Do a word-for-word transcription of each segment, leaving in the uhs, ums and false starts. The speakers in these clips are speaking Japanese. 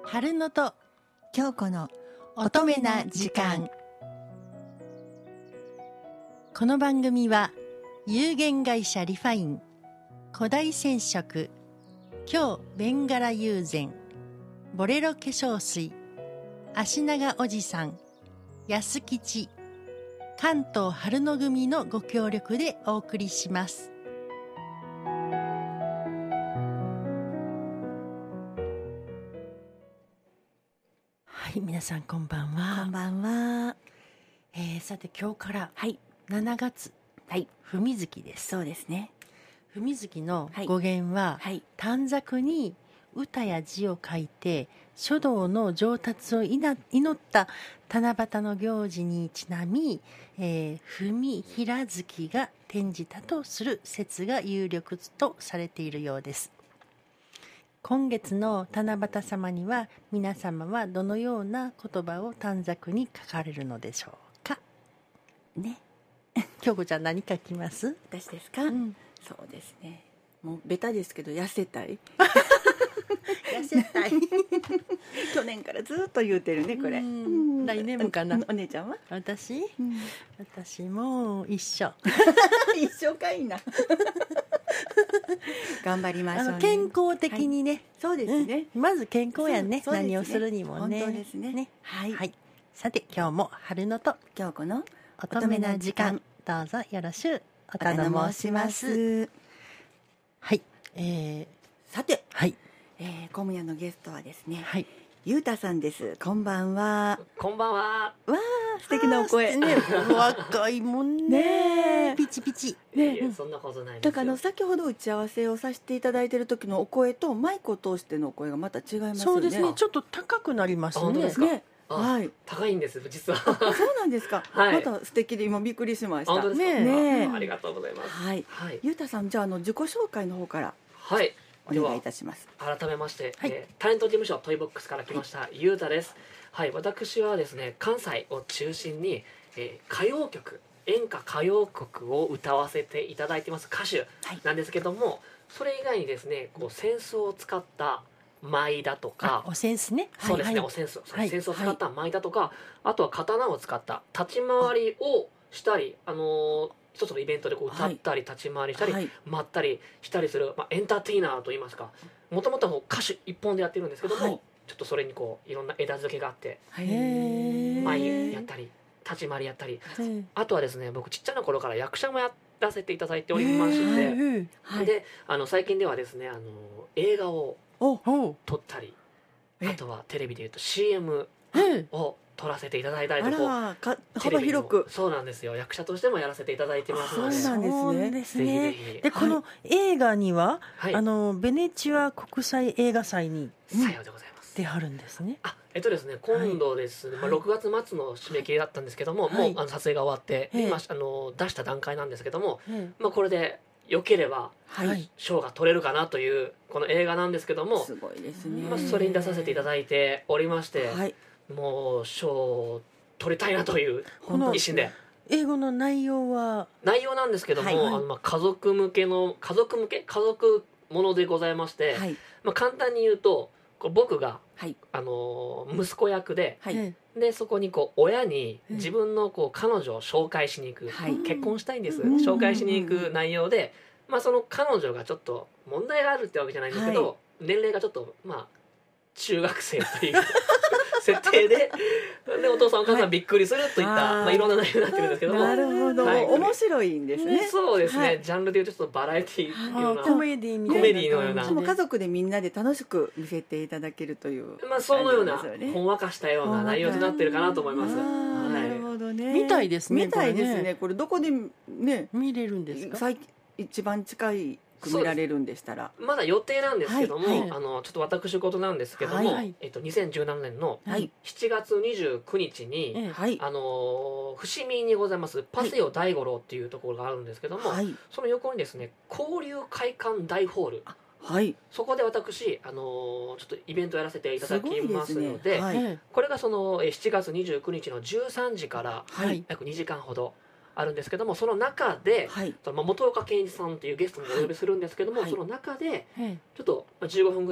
春野と京子の乙女な時間。この番組は有限会社リファイン、古代染色、京ベンガラ友禅、ボレロ化粧水、足長おじさん、安吉、関東春野組のご協力でお送りします。はい、皆さんこんばんは。 こんばんは。 えー、さて今日からはい、 しちがつ、 はい、 文月です。 そうですね。 文月の語源は、 はい、 短冊に歌や字を書いて書道の上達を祈った七夕の行事にちなみ、えー、文平月が転じたとする説が有力とされているようです。今月の七夕様には皆様はどのような言葉を短冊に書かれるのでしょうかね。 京子ちゃん何書きます？ 私ですか、 うん、 そうですね。もうベタですけど痩せたい。 痩せたい。 去年からずっと言うてるねこれ。 うんうん来年もかな。 お姉ちゃんは？ 私、 うん、 私も一緒。 一緒かいな。頑張りましょうね。 あの健康的にね、はい、 そうですね、 うん、まず健康や ね, ね何をするにもね。 本当ですね。 ね、 はい、 はい、さて今日も春野と京子の乙女な時間、どうぞよろしゅうお頼申します。はい、えー、 さて、 はい、 えー、今夜のゲストはですね、 はい、 ゆうたさんです。こんばんは。 こんばんは。 わあ、素敵なお声ね。若いもんね。ピチピチ。 ね、いやそんなことないですよ。 だからあの先ほど打ち合わせをさせていただいている時のお声とマイクを通してのお声がまた違いますよね。 そうですね。ちょっと高くなりますね。 本当ですか。 ね、はい。 高いんです実は。 そうなんですか。 はい、 また素敵で今びっくりしました。 本当ですか。 ね、 ありがとうございます。 はい。 はい、 ゆうたさん、じゃああの自己紹介の方から。 はい。 お願いいたします。 改めまして、 はい、 えー、タレント事務所トイボックスから来ました、はい、ゆうたです。はい、私はですね関西を中心に、えー、歌謡曲演歌歌謡曲を歌わせていただいてます歌手なんですけども、はい、それ以外にですねこう扇子を使った舞だとか、 お扇子ね、 そうですね、はいはい、お扇子、はい、扇子を使った舞だとか、はい、あとは刀を使った立ち回りをしたり、あのー一つのイベントでこう歌ったり立ち回りしたり、はい、舞ったりしたりする、まあ、エンターテイナーといいますか、もともとは歌手一本でやってるんですけども、はい、ちょっとそれにこういろんな枝付けがあって、舞やったり立ち回りやったり、あとはですね僕ちっちゃな頃から役者もやらせていただいておりまして、はい、であの最近ではですねあの映画を撮ったり、あとはテレビでいうと シーエム を撮らせていただいたりとか、 か幅広く。 そうなんですよ。役者としてもやらせていただいてますので。 そうなんですね。 ぜひぜひ。で、この映画には、はい、あのベネチア国際映画祭にさようでございます。 出はるんですね。 あ、えっとですね、今度ですね、はい、まあろくがつ末の締め切りだったんですけども、はい、もうあの撮影が終わって、はい、今あの出した段階なんですけども、はい、まあこれで良ければ賞が取れるかなというこの映画なんですけども、 すごいですね。 まあそれに出させていただいておりまして。はい、もう賞を取りたいなという一心で。 英語の内容は内容なんですけども、はい、あのまあ家族向けの家族向け家族ものでございまして、はい、まあ簡単に言うとこう僕が、はい、あの息子役で、はい、でそこにこう親に自分のこう彼女を紹介しに行く、はい、結婚したいんです、うん、紹介しに行く内容で、まあ、その彼女がちょっと問題があるってわけじゃないんですけど、はい、年齢がちょっとまあ中学生という設定ででお父さんお母さんびっくりするといった、はい、まあ、いろんな内容になってるんですけども、 なるほど、はい、面白いんですね。 そうですね、はい、ジャンルでいうとちょっとバラエティーのようなコメディみたいなコメディのような、 でも家族でみんなで楽しく見せていただけるという、 まあ、そのようなほんわかしたような内容になってるかなと思います。 なるほどね。 見たいですね。 見たいですね。これどこでね見れるんですか？ 最一番近い見られるんでしたら、 まだ予定なんですけども、 はいはい、 あのちょっと私事なんですけども、はい、えっと、にせんじゅうななねんのしちがつにじゅうくにちに、はい、あの伏見にございますパセオ大五郎っていうところがあるんですけども、はい、その横にですね交流会館大ホール、はい、そこで私、あのちょっとイベントやらせていただきますので、ね、はい、これがそのしちがつにじゅうくにちのじゅうさんじから約にじかんほどあるんですけども、その中で、はい、その本岡健一さんっていうゲストもお呼びするんですけども、はい、その中でちょっとじゅうごふんぐらいの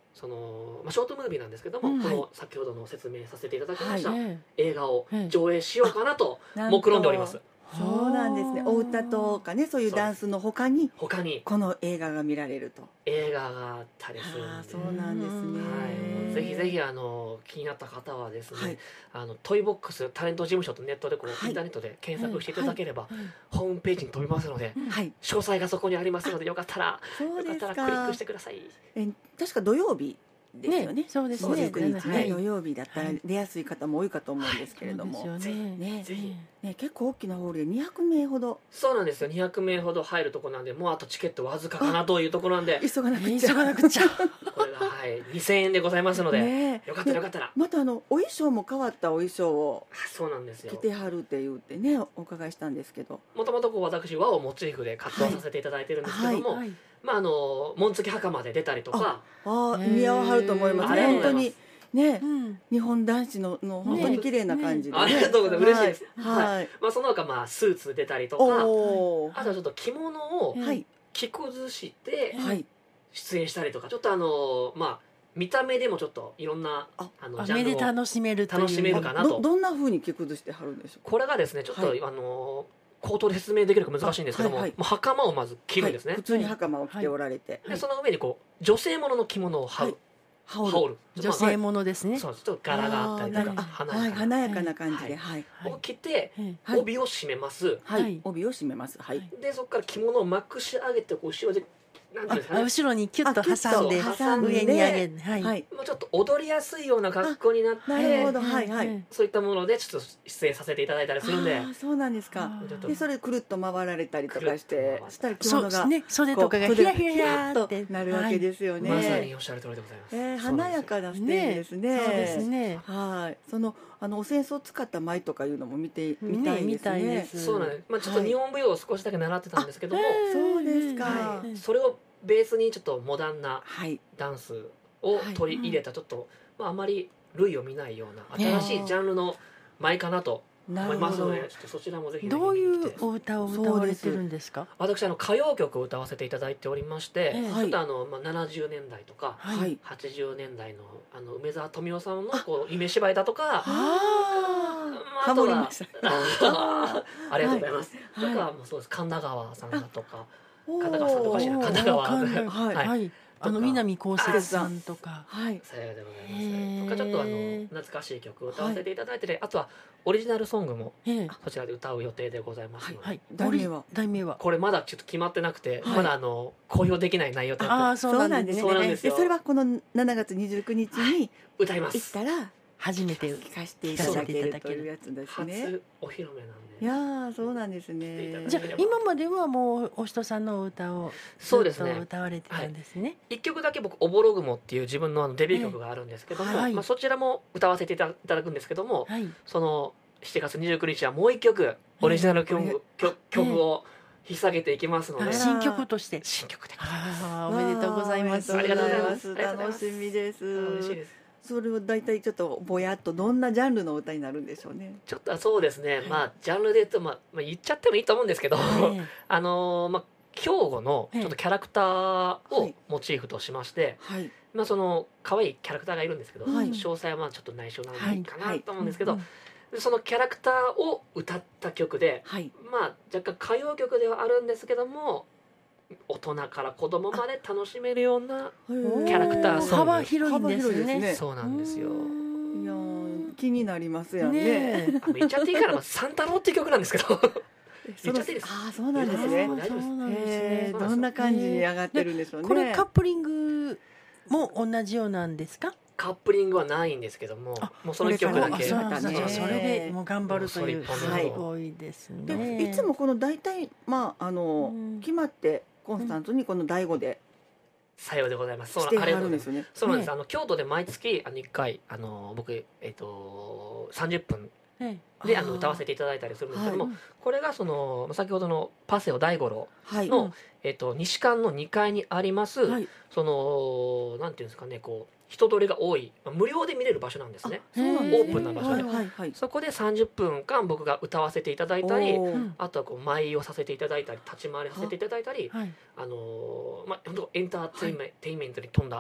その、まあ、ショートムービーなんですけども、 うんこの先ほどの説明させていただきました、 え映画をええ上映しようかなとなんと目論んでおります。 そうなんですね。お歌とかね、そういうダンスの他に他にこの映画が見られると。 映画があったりするああ、 んで、 そうなんですね。 はい、もうぜひぜひあの気になった方はですね、 はいあのトイボックスタレント事務所とネットでこう、 はいインターネットで検索していただければ、 はいホームページに飛びますので、 はい、 詳細がそこにありますので、よかったらそうですよかったらクリッかクしてください。 え確か土曜日ですよね。 ねそうですねじゅうくにちね、 はい土曜日だったらはい出やすい方も多いかと思うんですけれども、 そうですよねねぜひね、結構大きなホールでにひゃくめいほどそうなんですよ。にひゃくめいほど入るところなんで、もうあとチケットわずかかなというところなんで、 急がなくえちゃ。 急がなくちゃこれがはいにせんえんでございますので、 ねよかったらよかったら。 またあのお衣装も変わったお衣装をあそうなんですよ着。てはるって言ってねお伺いしたんですけど、 もともとこう私和をモチーフで活動させていただいてるんですけども、 はいまああの紋付き袴で出たりとか、 ああへー似合わはると思いますね。 ありがとう本当ございますにね、 うん日本男子のの本当に綺麗な感じで、ねありがとうございます。嬉しいです。 はい。はい。 まあその他まあスーツ出たりとか、 おお。 あとはちょっと着物をうんはい着崩してはい。 出演したりとか、ちょっとあのまあ見た目でもちょっといろんなああのあ目でジャンルを、 楽しめるという楽しめるかなとどどんな風に着崩してはるんでしょうか。 これがですねちょっと、 はいあの口頭で説明できるか難しいんですけども、 あはいはいまあ袴をまず着るんですね。 はい、普通に袴を着ておられて、 でその上にこう女性ものの着物を羽織る、 羽織る羽織る女性ものですねそうちょっと柄があったりとかあーなる華はい、 やかな華やかな感じで、 ははい、 はいを着てえはい帯を締めます、 はい、 はい帯を締めます。はい。 はいでそこから着物をまくし上げてこう後ろでなんていうんですかね、 あ後ろにキュッとあキュッと挟んで挟んで上に上げるはいはい。 まあ、ちょっと踊りやすいような格好になってなるほど、はい、はい。 そういったものでちょっと出演させていただいたりするんであーそうなんですか。 ちょっとで、それくるっと回られたりとかしくるっとて、 回したら着そう物がですね袖とかがこうひらひらひらとってなるわけですよね。 まさにおっしゃる通りでございます、 えー、華そうなんですよやかなステージですね。 そうですねはい。そのあのお扇子を使った舞とかいうのも見てみたいですね。 見たいですそうなんです、まあ、ちょっと日本舞踊を少しだけ習ってたんですけども、 そうですかはい、それをベースにちょっとモダンなはい。 ダンスを取り入れたちょっと、まあ、あまり類を見ないような新しいジャンルの舞かなと思いますので、ちょっとそちらもぜひぜひどうい見てうお歌を歌われてるんですか私あの歌謡曲を歌わせていただいておりまして、 ええちょっとあの、まあ、ななじゅうねんだいとかはい。 はいはちじゅうねんだいのあの梅沢富美男さんのこう夢芝居だとか、 あまあ、 ハあとはモりました。 ありがとうございます、 はいとかもそうです神田川さんだとかおー神田川さんとかしら神田川神田はいはいはいあのとか南こうせつさんとかはい。 さようでございへーますとかちょっとあの懐かしい曲を歌わせていただいてて、あとはオリジナルソングもええそちらで歌う予定でございますので、 はい題名は題名はこれまだちょっと決まってなくて、 はいまだあの公表できない内容とあなってあそうなんですねそうなんですよそれはこのしちがつにじゅうくにちに歌います行ったら初めて聞かせていただけるというやつですね。 初お披露目なんでいやーそうなんです来ていただね。 いじゃあ今まではもうお人さんのお歌をそうですねずっと歌われてたんですね一曲だけ僕「おぼろ雲」っていう自分のあのデビュー曲があるんですけども、 ええはいまあ、そちらも歌わせていただくんですけども、 はいそのしちがつにじゅうくにちはもう一曲オリジナル曲,、 ええ曲曲を引っ提げていきますので、 あら新曲として新曲でございます。 ああおめでとうございますわーありがとうございますおめでとうございます楽しみです。 嬉しいです。 それを大体ちょっとぼやっとどんなジャンルの歌になるんでしょうね。 ちょっとそうですね、まあジャンルで言うと、まあ、まあ言っちゃってもいいと思うんですけど、 えあのーまあ兵庫のちょっとキャラクターをはいモチーフとしまして、 はい。 まあその可愛いキャラクターがいるんですけど、 はい詳細はまあちょっと内緒なのはいかなと思うんですけど、 うんでそのキャラクターを歌った曲で、 はい。 まあ若干歌謡曲ではあるんですけども、大人から子供まで楽しめるような、 キキャラクターソング幅広いんです幅広いですねねそうなんですよ。 いやー気になりますやんね。 ねえあ言っちゃっていいから、まあ、サンタロウっていう曲なんですけど言っちゃっていいですああそうなんですえねあ。ーそうなんですねえーどんな感じに上がってるんでしょうね。 これカップリングも同じようなんですかカップリングはないんですけどもあもうその一曲だけこれからあそうなんですねねそれでもう頑張るというもうそすれ一本ごいですでねいつもこの大体まああの、 うん決まってコンスタントにこのだいごでさようでございます。そうしてはありがとうございます。 るんですよね。 そうなんです、 ねあの京都で毎月あのいっかいあの僕、えっとさんじゅっぷんえでああーの歌わせていただいたりするんですけども、 はいこれがその先ほどのパセオ大五郎はい。 の、 うんえっと、西館のにかいにあります、 えはいそのなんていうんですかねこう人通りが多いまあ無料で見れる場所なんですね。 そうなんですねオープンな場所ではいはいはい。 そこでさんじゅっぷんかん僕が歌わせていただいたり、 おーうんあとはこう舞をさせていただいたり立ち回りさせていただいたり、 はいあのーまあ本当エンターテインメン,、テインメントに富んだ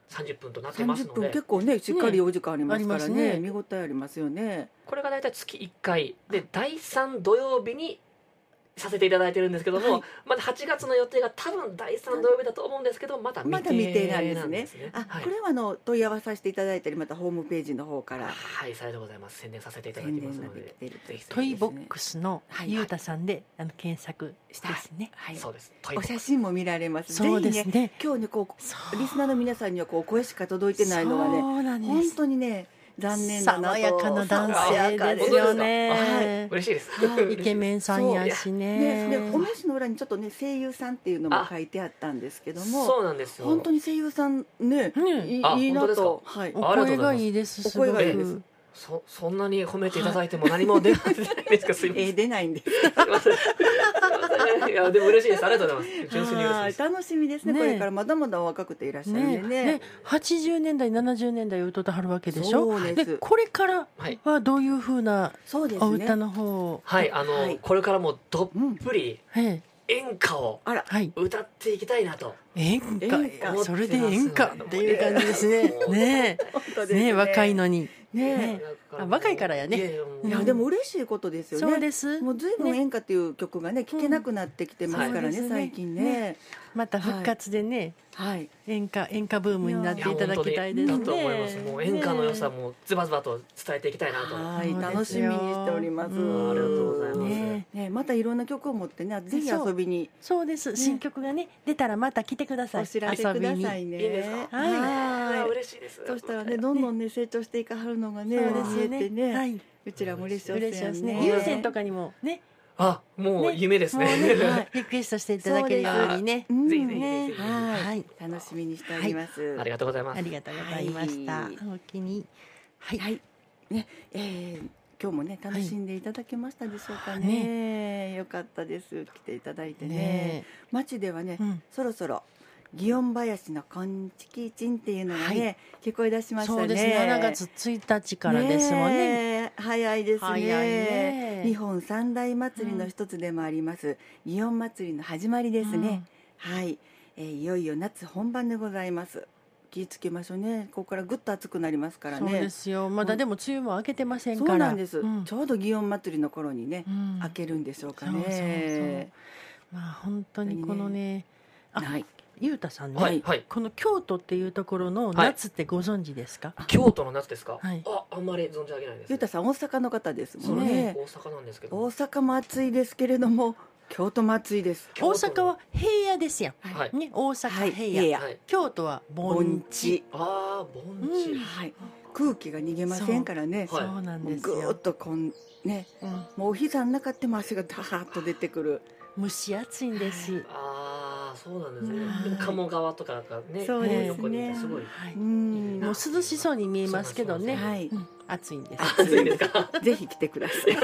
さんじゅっぷんとなって 30 ますので、 分結構ねしっかりお時間ありますからね、 ねありますね見応えありますよね。 これが大体月いっかいでだいさん土曜日にさせていただいてるんですけども、 はいまだはちがつの予定が多分だいさん土曜日だと思うんですけど、まだ未まだ未定定なんなんでですすね。 あ、 はいこれはあの問い合わせさせていただいたりまたホームページの方からはい、さようでございます。宣伝させていただきますので、 宣伝ができているとぜひぜトイボックスのはいゆうたさんで、あの検索してですね。 はいひ、そうです。トイボおックス写真も見られます。 そうですぜひねね。 今日ねこそううリスナーの皆さんにはこう声しか届いてないのがねそうなん本です。 当にね残念だなと。 爽やかな男爽やか性ですよね。 はい嬉しいです。 はいイケメンさんやしね。 ね、でお名刺の裏にちょっとね声優さんっていうのも書いてあったんですけども、 そうなんですよ。 本当に声優さんね、 ねいいあいいな本当ですと、はい、 お声がいいです。すごくお声がいいですそそんなに褒めていただいても何も出ないですか。すいません。 えー出ないんです。 すいません。すいませんいやでも嬉しいです。ありがとうございます。純粋に嬉しいです。 はい楽しみですねねこれからまだまだお若くていらっしゃるんでねね。 ね、はちじゅうねんだいななじゅうねんだいを歌ってはるわけでしょ。 そうですこれからはい。 はどういう風なそうですね。 お歌の方を、 はい、あの、 はいこれからもどっぷりはい演歌をあら、 はい、 歌っていきたいなと。 演歌演歌それで演歌っていう感じですね。ね本当ですね。 ね若いのに。 ねねあ若いからやねいやいやもういやでも嬉しいことですよね。 そうです。 もうずいぶん演歌っていう曲がね聴けなくなってきてますからね、 うんそうですね最近ね。 また復活でね、 はい。 演歌演歌ブームになっていただきたいですね。 だと思います。もう演歌の良さもズバズバと伝えていきたいなと。あはい、 そうですよ楽しみにしております。 うんありがとうございます。 ねね、またいろんな曲を持ってね、ぜひ遊びにそうです。新曲がね出たらまた来てください。 お知らせくださいね。 いいんですか。 はいあはい。 嬉しいです。 そしたらね、どんどんね成長していかはるのがね、 そうですよ見えてね。はね、 い。 うちらも嬉しいお嬉しいですね。 ね。 有線とかにもね、 あ、もう夢ですね。 もうねはいリクエストしていただけるようにねう。んぜひぜひねぜひ。 ははいい。 楽しみにしております。 ありがとうございます。 ありがとうございました。 はいお気に。はい。 はい。ね、えー今日もね楽しんでいただけましたでしょうかはね。よかったです。来ていただいてね。 ね街ではね、 うんそろそろ祇園林のこんちきちんっていうのがね、聞こえ出しましたね。 そうです。しちがつついたちからですもんね。 ねえ早いですね。 早いね日本三大祭りの一つでもあります、祇園祭りの始まりですね。はい、えーいよいよ夏本番でございます。気ぃつけましょうね。ここからぐっと暑くなりますからね。 そうですよ。まだでも梅雨も明けてませんそから。 うなんです、 うんちょうど祇園祭りの頃にね、 うん開けるんでしょうかそうそうそうね。 まあ本当にこのね、あはい。 ゆうたさんね、 はいはい。 この京都っていうところの夏ってご存知ですか？ 京都の夏ですか。 はいあ、あんまり存じ上げないです。 ゆうたさん大阪の方ですそうなんもんねです。大阪なんですけど。 大阪も暑いですけれども、京都も暑いです。 大阪は平野ですやはいん。ね、大阪はい平野。 平野はい。 京都は盆地。 ああ、盆地。 うんはい。空気が逃げませんからね。 はいそうなんもうですよ。 ぐーっとこんね、 うんもうお膝の中っても汗がダーッと出てくる。 蒸し暑いんです。 ああ、そうなんですねうん。 でも鴨川とかがね、 そうですね横にいてすごい。 はい。 うもん。 う涼しそうに見えますけどね。 はい。 うん暑いんです。 暑いですか。 ぜひ来てください。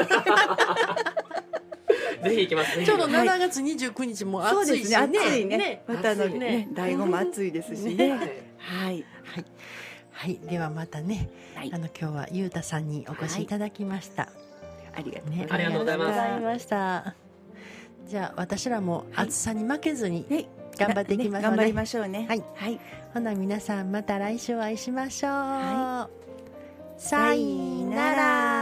ぜひ行きますね。 ちょうどはいしちがつにじゅうくにちもそう暑いしですね。 ね。 暑いね。またあの暑いねね、 醍醐も暑いですしねね。 はいはい。 はい。はい。ではまたね、 はいあの今日はゆうたさんにお越しいただきました。 ありがとうね、 ありがとうございますありがとうございました。じゃあ私らも暑さに負けずにはい。 頑張っていきましょうね。 頑張りましょうね。 はい。 はい。 ほな皆さんまた来週お会いしましょう。 はさいなら。